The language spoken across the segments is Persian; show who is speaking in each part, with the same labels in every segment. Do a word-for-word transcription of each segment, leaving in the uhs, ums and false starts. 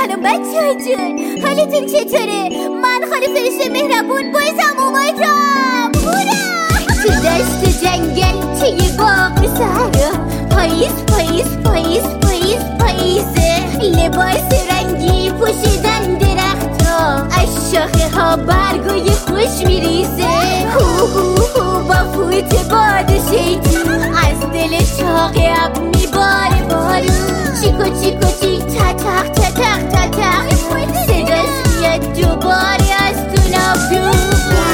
Speaker 1: سلام بچه‌ها جون، حالتون چطوره؟ من خاله فرشته مهربون بایزم اومدم. تو دشت جنگل توی باغ صحرا، پاییز پاییز پاییز پاییز پاییزه. لباس رنگی پوشیدن درختا، از شاخه ها برگای خوش میریزه. هو هو هو با فوت باد شیطون، از دل چاق اب میباره بارون. چیکو چیکو چیک تتق تتق تتق، صداش میاد دوباره از تو نافرون.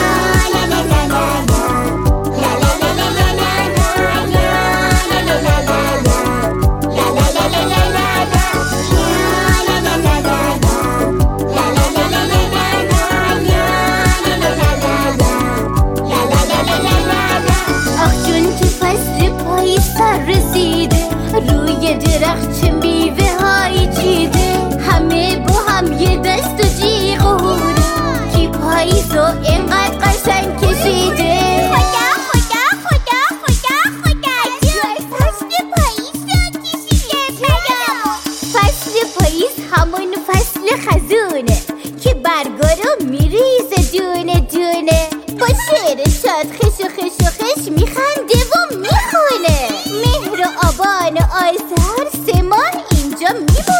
Speaker 1: روی درخت چه میوه هایی چیده، همه با هم یه دست و جیغ و هوره. کی پاییزو اینقدر قشنگ کشیده؟ خدا خدا خدا خدا خدا جای فصل پاییزو کشیده. فصل پاییز همون فصل خزونه که برگا رو میریزه دونه دونه. با شعر شاد خش و خش و خش میخنده و میخونه. مهر و آبان و آذر سه ماه اینجا میمونه.